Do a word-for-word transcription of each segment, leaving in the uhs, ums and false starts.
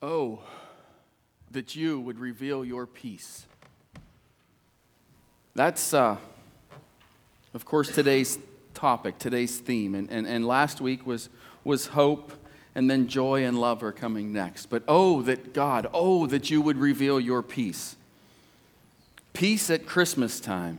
Oh, that you would reveal your peace. That's, uh, of course, today's topic, today's theme. And, and, and last week was, was hope, and then joy and love are coming next. But oh, that God, oh, that you would reveal your peace. Peace at Christmas time.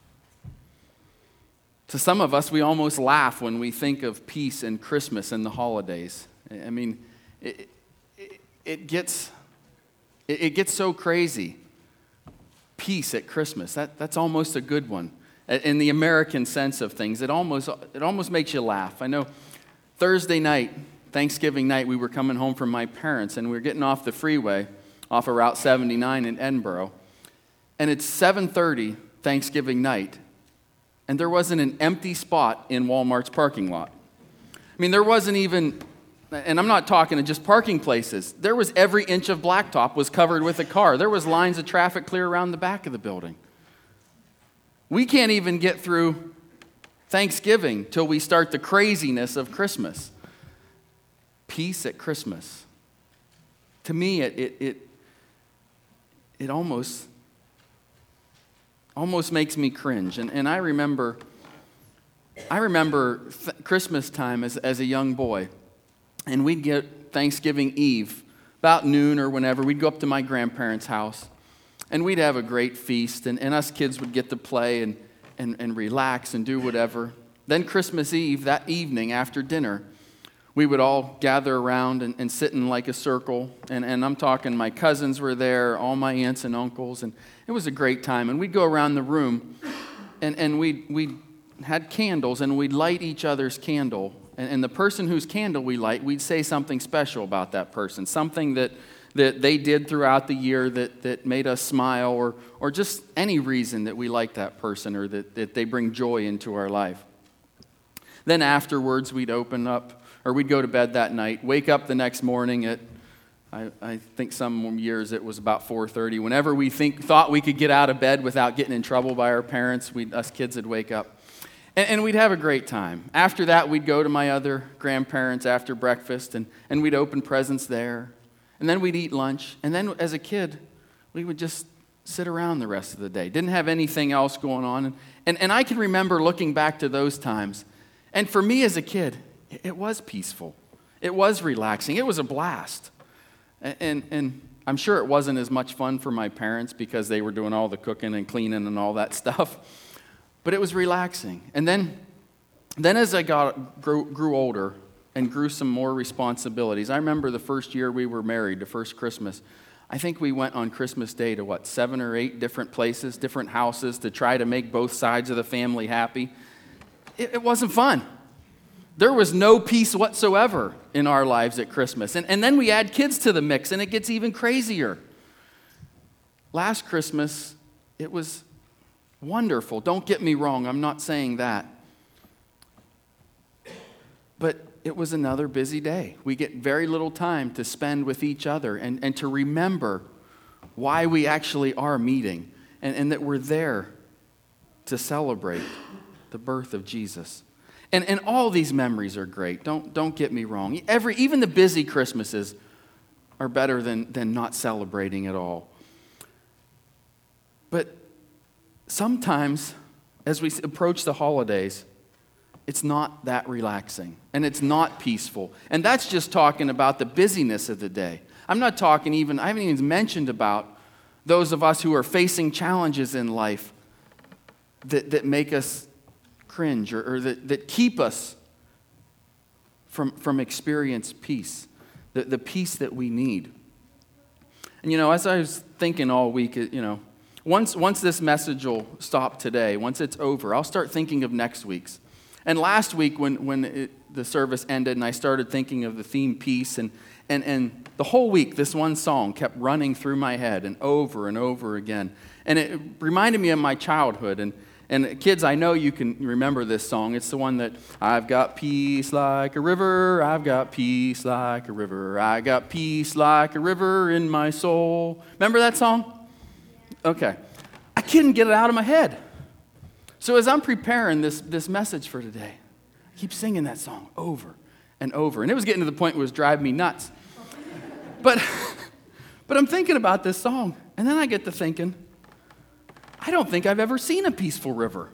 To some of us, we almost laugh when we think of peace and Christmas and the holidays. I mean, it, it, it gets it, it gets so crazy. Peace at Christmas, that, that's almost a good one. In the American sense of things, it almost it almost makes you laugh. I know Thursday night, Thanksgiving night, we were coming home from my parents, and we were getting off the freeway, off of Route seventy-nine in Edinboro, and it's seven thirty Thanksgiving night, and there wasn't an empty spot in Walmart's parking lot. I mean, there wasn't even, and I'm not talking to just parking places, there was every inch of blacktop was covered with a car. There was lines of traffic clear around the back of the building. We can't even get through Thanksgiving till we start the craziness of Christmas. Peace at Christmas. To me, it it it, it almost almost makes me cringe. And and I remember I remember th- Christmas time as as a young boy, and we'd get Thanksgiving Eve about noon or whenever. We'd go up to my grandparents' house. And we'd have a great feast, and, and us kids would get to play and, and, and relax and do whatever. Then Christmas Eve, that evening after dinner, we would all gather around and, and sit in like a circle. And, and I'm talking my cousins were there, all my aunts and uncles, and it was a great time. And we'd go around the room, and, and we we had candles, and we'd light each other's candle. And, and the person whose candle we light, we'd say something special about that person, something that that they did throughout the year that, that made us smile, or or just any reason that we like that person, or that, that they bring joy into our life. Then afterwards, we'd open up, or we'd go to bed that night, wake up the next morning at, I, I think some years it was about four thirty. Whenever we think thought we could get out of bed without getting in trouble by our parents, we us kids would wake up. And, and we'd have a great time. After that, we'd go to my other grandparents after breakfast, and, and we'd open presents there. And then we'd eat lunch. And then as a kid, we would just sit around the rest of the day. Didn't have anything else going on. And, and, and I can remember looking back to those times. And for me as a kid, it was peaceful. It was relaxing. It was a blast. And, and, and I'm sure it wasn't as much fun for my parents because they were doing all the cooking and cleaning and all that stuff. But it was relaxing. And then, then as I got grew, grew older, and grew some more responsibilities. I remember the first year we were married, the first Christmas. I think we went on Christmas Day to, what, seven or eight different places, different houses to try to make both sides of the family happy. It, it wasn't fun. There was no peace whatsoever in our lives at Christmas. And, and then we add kids to the mix, and it gets even crazier. Last Christmas, it was wonderful. Don't get me wrong, I'm not saying that. But it was another busy day. We get very little time to spend with each other and, and to remember why we actually are meeting, and, and that we're there to celebrate the birth of Jesus. And, and all these memories are great. Don't, don't get me wrong. Every, even the busy Christmases are better than, than not celebrating at all. But sometimes, as we approach the holidays, it's not that relaxing, and it's not peaceful. And that's just talking about the busyness of the day. I'm not talking even, I haven't even mentioned about those of us who are facing challenges in life that, that make us cringe, or, or that, that keep us from, from experience peace, the, the peace that we need. And you know, as I was thinking all week, you know, once, once this message will stop today, once it's over, I'll start thinking of next week's. And last week when, when it, the service ended and I started thinking of the theme peace, and, and, and the whole week this one song kept running through my head and over and over again. And it reminded me of my childhood. And, and kids, I know you can remember this song. It's the one that, I've got peace like a river, I've got peace like a river, I got peace like a river in my soul. Remember that song? Okay. I couldn't get it out of my head. So as I'm preparing this, this message for today, I keep singing that song over and over. And it was getting to the point where it was driving me nuts. But But I'm thinking about this song, and then I get to thinking, I don't think I've ever seen a peaceful river.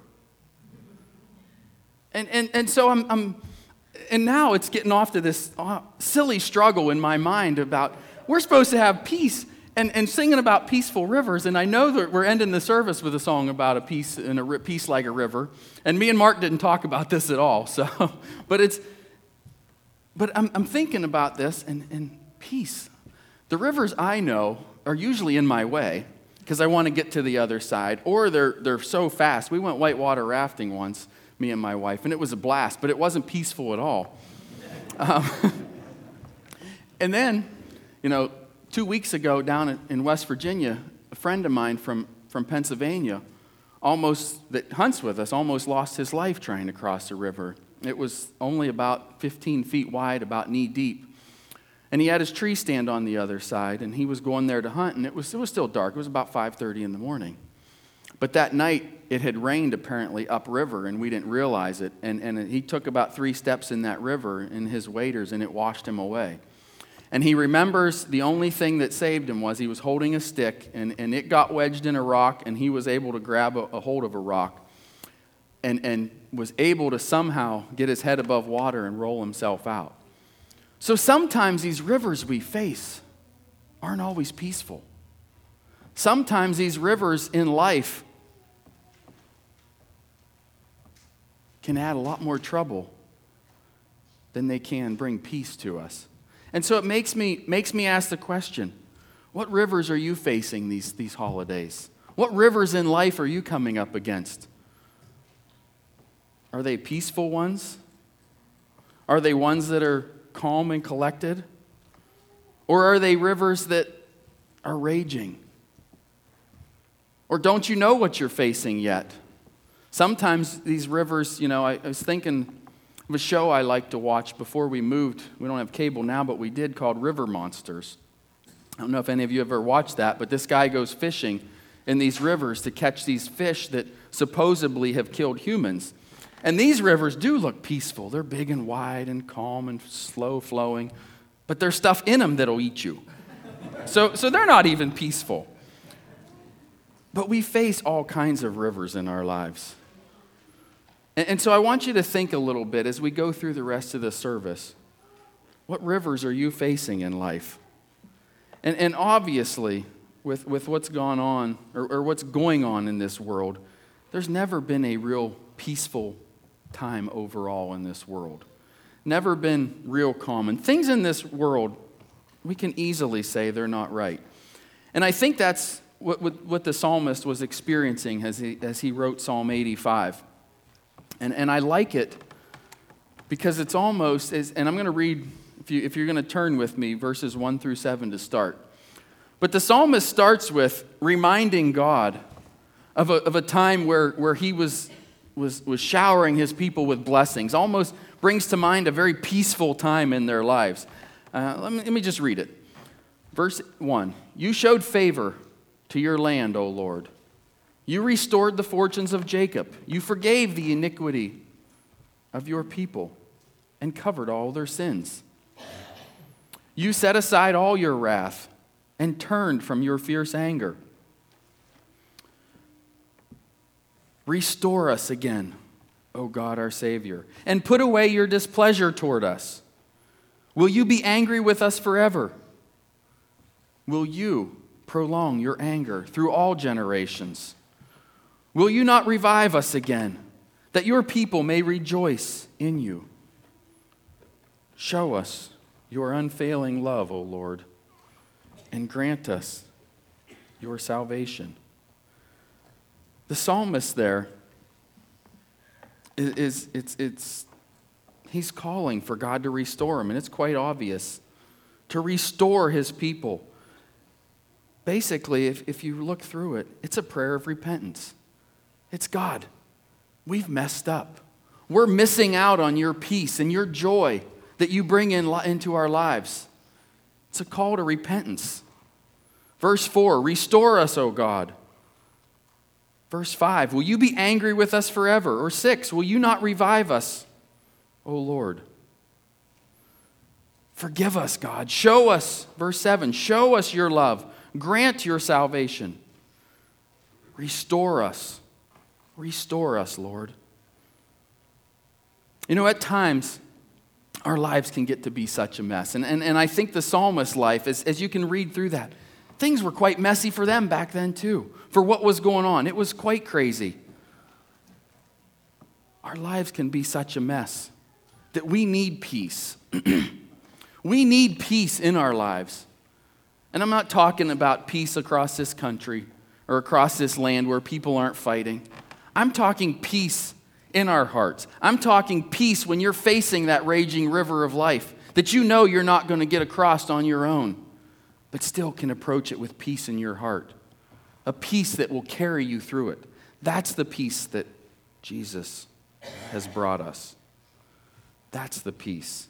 And and and so I'm, I'm and now it's getting off to this uh, silly struggle in my mind about we're supposed to have peace and, and singing about peaceful rivers. And I know that we're ending the service with a song about a peace and a peace like a river. And me and Mark didn't talk about this at all. So, but it's but I'm I'm thinking about this and, and peace. The rivers I know are usually in my way because I want to get to the other side, or they're they're so fast. We went whitewater rafting once, me and my wife, and it was a blast, but it wasn't peaceful at all. Um, and then, you know, two weeks ago down in, in West Virginia, a friend of mine from, from Pennsylvania, almost that hunts with us, almost lost his life trying to cross the river. It was only about fifteen feet wide, about knee deep. And he had his tree stand on the other side, and he was going there to hunt, and it was, it was still dark. It was about five thirty in the morning. But that night, it had rained apparently upriver, and we didn't realize it. And, and he took about three steps in that river in his waders, and it washed him away. And he remembers the only thing that saved him was he was holding a stick, and, and it got wedged in a rock, and he was able to grab a, a hold of a rock and, and was able to somehow get his head above water and roll himself out. So sometimes these rivers we face aren't always peaceful. Sometimes these rivers in life can add a lot more trouble than they can bring peace to us. And so it makes me makes me ask the question, what rivers are you facing these, these holidays? What rivers in life are you coming up against? Are they peaceful ones? Are they ones that are calm and collected? Or are they rivers that are raging? Or don't you know what you're facing yet? Sometimes these rivers, you know, I, I was thinking of a show I liked to watch before we moved. We don't have cable now, but we did, called River Monsters. I don't know if any of you ever watched that, but this guy goes fishing in these rivers to catch these fish that supposedly have killed humans. And these rivers do look peaceful. They're big and wide and calm and slow flowing, but there's stuff in them that'll eat you. So, so they're not even peaceful. But we face all kinds of rivers in our lives. And, and so I want you to think a little bit as we go through the rest of the service. What rivers are you facing in life? And, and obviously, with, with what's gone on, or, or what's going on in this world, there's never been a real peaceful time overall in this world. Never been real calm. And things in this world, we can easily say they're not right. And I think that's what, what, what the psalmist was experiencing as he, as he wrote Psalm eighty-five. And, and I like it because it's almost, as, and I'm going to read, if, you, if you're going to turn with me, verses one through seven to start. But the psalmist starts with reminding God of a, of a time where, where he was Was, was showering his people with blessings. Almost brings to mind a very peaceful time in their lives. Uh, let me, let me just read it. Verse one, you showed favor to your land, O Lord. You restored the fortunes of Jacob. You forgave the iniquity of your people and covered all their sins. You set aside all your wrath and turned from your fierce anger. Restore us again, O God, our Savior, and put away your displeasure toward us. Will you be angry with us forever? Will you prolong your anger through all generations? Will you not revive us again, that your people may rejoice in you? Show us your unfailing love, O Lord, and grant us your salvation. The psalmist there is, is it's, it's, he's calling for God to restore him, and it's quite obvious. To restore his people. Basically, if, if you look through it, it's a prayer of repentance. It's God, we've messed up. We're missing out on your peace and your joy that you bring in, into our lives. It's a call to repentance. Verse four, restore us, O God. Verse five, will you be angry with us forever? Or six, will you not revive us, O Lord? Forgive us, God. Show us, verse seven, show us your love. Grant your salvation. Restore us. Restore us, Lord. You know, at times, our lives can get to be such a mess. And, and, and I think the psalmist's life, as, as you can read through that, things were quite messy for them back then too, for what was going on. It was quite crazy. Our lives can be such a mess that we need peace. We need peace in our lives. And I'm not talking about peace across this country or across this land where people aren't fighting. I'm talking peace in our hearts. I'm talking peace when you're facing that raging river of life that you know you're not going to get across on your own, but still can approach it with peace in your heart. A peace that will carry you through it. That's the peace that Jesus has brought us. That's the peace.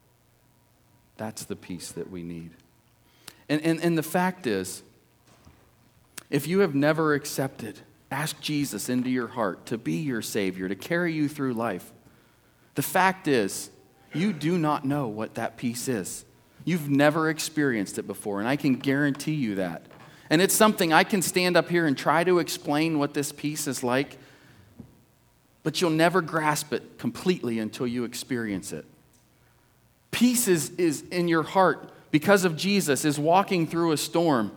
That's the peace that we need. And, and, and the fact is, if you have never accepted, ask Jesus into your heart to be your Savior, to carry you through life, the fact is, you do not know what that peace is. You've never experienced it before, and I can guarantee you that. And it's something I can stand up here and try to explain what this peace is like, but you'll never grasp it completely until you experience it. Peace is, is in your heart because of Jesus, is walking through a storm,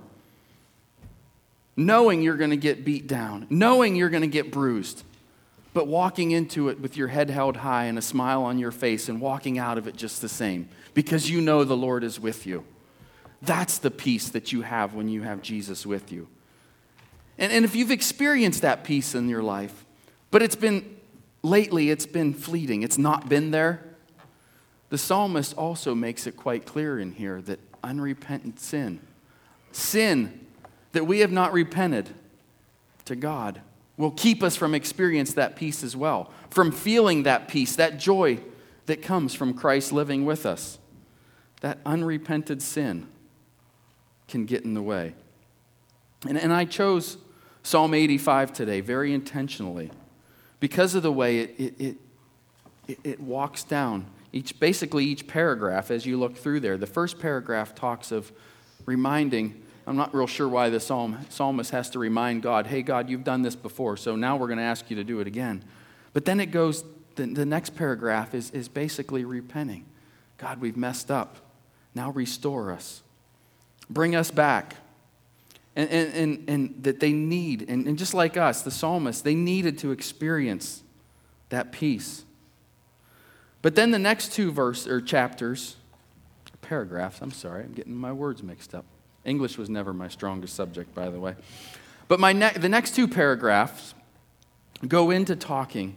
knowing you're going to get beat down, knowing you're going to get bruised, but walking into it with your head held high and a smile on your face and walking out of it just the same because you know the Lord is with you. That's the peace that you have when you have Jesus with you. And, and if you've experienced that peace in your life, but it's been, lately it's been fleeting, it's not been there, the psalmist also makes it quite clear in here that unrepentant sin, sin that we have not repented to God, will keep us from experiencing that peace as well, from feeling that peace, that joy that comes from Christ living with us. That unrepented sin can get in the way. And, and I chose Psalm eighty-five today very intentionally because of the way it, it, it, it, it walks down each, basically each paragraph as you look through there. The first paragraph talks of reminding, I'm not real sure why the psalm, psalmist has to remind God, hey God, you've done this before, so now we're going to ask you to do it again. But then it goes, the, the next paragraph is, is basically repenting. God, we've messed up. Now restore us. Bring us back. And, and, and, and that they need, and, and just like us, the psalmist, they needed to experience that peace. But then the next two verse or chapters, paragraphs, I'm sorry, I'm getting my words mixed up. English was never my strongest subject, by the way. But my ne- the next two paragraphs go into talking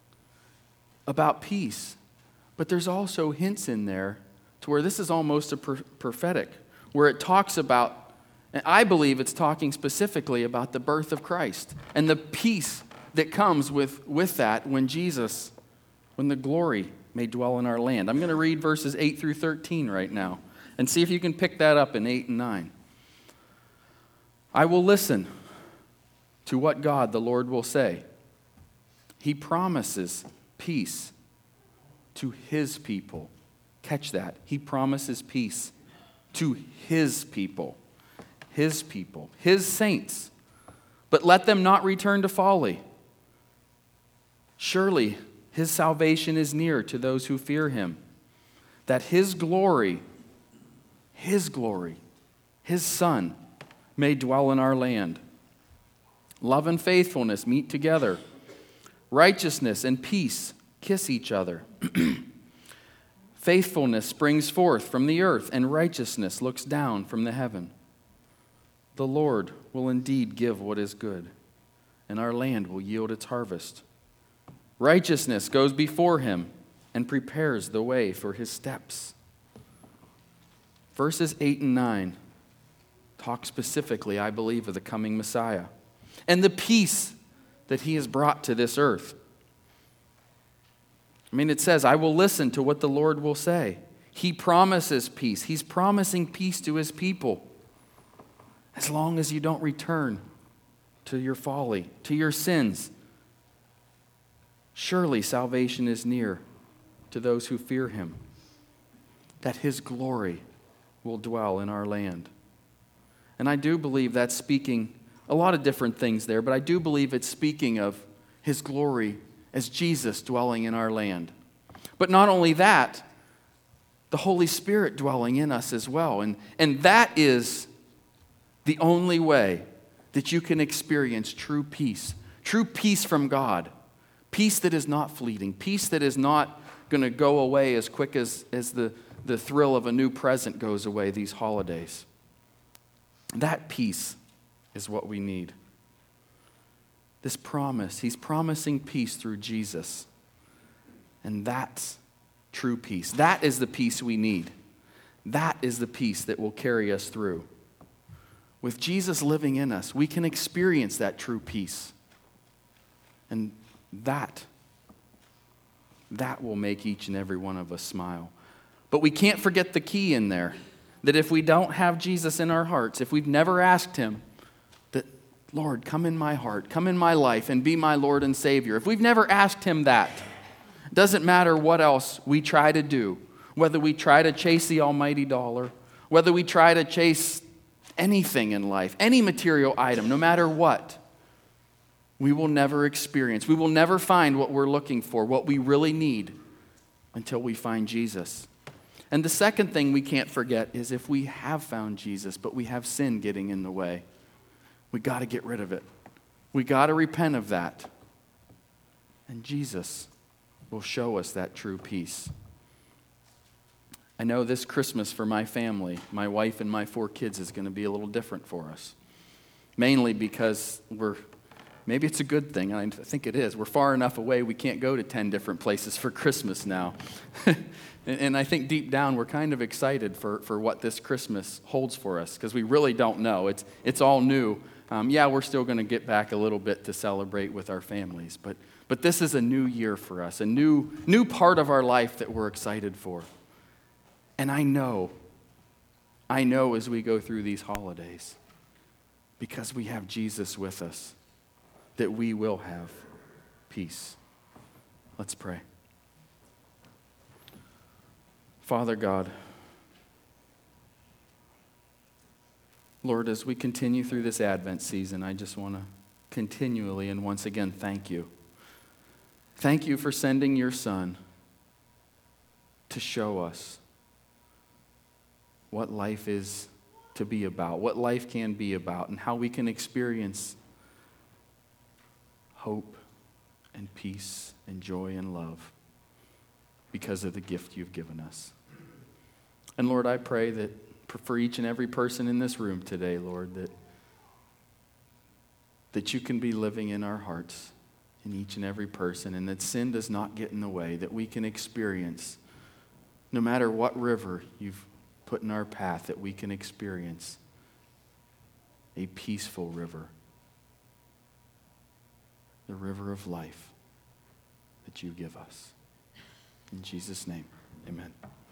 about peace. But there's also hints in there to where this is almost a pro- prophetic, where it talks about, and I believe it's talking specifically about the birth of Christ and the peace that comes with, with that when Jesus, when the glory may dwell in our land. I'm going to read verses eight through thirteen right now and see if you can pick that up in eight and nine. I will listen to what God the Lord will say. He promises peace to his people. Catch that. He promises peace to his people. His people. His saints. But let them not return to folly. Surely his salvation is near to those who fear him, that his glory, his glory, his Son may dwell in our land. Love and faithfulness meet together. Righteousness and peace kiss each other. Faithfulness springs forth from the earth, and righteousness looks down from the heaven. The Lord will indeed give what is good, and our land will yield its harvest. Righteousness goes before him and prepares the way for his steps. Verses eight and nine talk specifically, I believe, of the coming Messiah and the peace that he has brought to this earth. I mean, it says, I will listen to what the Lord will say. He promises peace. He's promising peace to his people as long as you don't return to your folly, to your sins. Surely salvation is near to those who fear him. that his glory will dwell in our land. And I do believe that's speaking a lot of different things there, but I do believe it's speaking of his glory as Jesus dwelling in our land. But not only that, the Holy Spirit dwelling in us as well. And, and that is the only way that you can experience true peace. True peace from God. Peace that is not fleeting. Peace that is not going to go away as quick as, as the, the thrill of a new present goes away these holidays. That peace is what we need. This promise, he's promising peace through Jesus. And that's true peace. That is the peace we need. That is the peace that will carry us through. With Jesus living in us, we can experience that true peace. And that, that will make each and every one of us smile. But we can't forget the key in there, that if we don't have Jesus in our hearts, if we've never asked him, that, Lord, come in my heart, come in my life, and be my Lord and Savior. If we've never asked him that, it doesn't matter what else we try to do, whether we try to chase the almighty dollar, whether we try to chase anything in life, any material item, no matter what, we will never experience, we will never find what we're looking for, what we really need, until we find Jesus. And the second thing we can't forget is if we have found Jesus, but we have sin getting in the way, we got to get rid of it. We got to repent of that. And Jesus will show us that true peace. I know this Christmas for my family, my wife and my four kids, is going to be a little different for us. Mainly because we're, maybe it's a good thing, I think it is. We're far enough away we can't go to ten different places for Christmas now. and, and I think deep down we're kind of excited for, for what this Christmas holds for us, because we really don't know. It's, it's all new. Um, yeah, we're still going to get back a little bit to celebrate with our families, but, but this is a new year for us, a new, new part of our life that we're excited for. And I know, I know as we go through these holidays, because we have Jesus with us, that we will have peace. Let's pray. Father God, Lord, as we continue through this Advent season, I just want to continually and once again thank you. Thank you for sending your Son to show us what life is to be about, what life can be about, and how we can experience hope and peace and joy and love because of the gift you've given us. And Lord, I pray that for each and every person in this room today, Lord, that, that you can be living in our hearts, in each and every person, and that sin does not get in the way, that we can experience, no matter what river you've put in our path, that we can experience a peaceful river, the river of life that you give us. In Jesus' name, amen.